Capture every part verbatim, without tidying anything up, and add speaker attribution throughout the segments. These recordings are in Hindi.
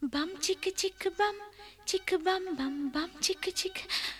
Speaker 1: बम चिक चिक बम चिक बम बम बम चिक चिक।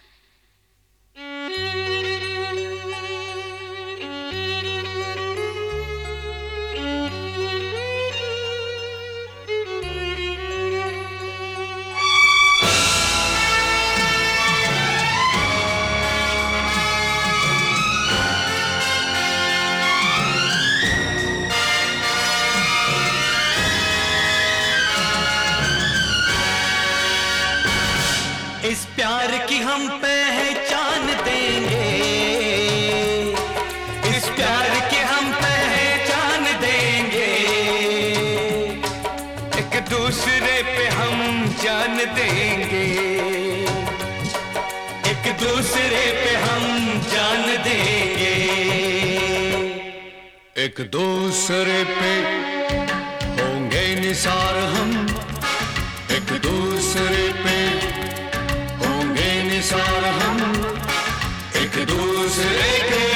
Speaker 2: इस प्यार की हम पहचान देंगे, इस प्यार की हम पहचान देंगे, एक दूसरे पे हम जान देंगे, एक दूसरे पे हम जान देंगे, एक दूसरे पे होंगे निसार हम, एक दूसरे पे निसार हम, एक दूसरे के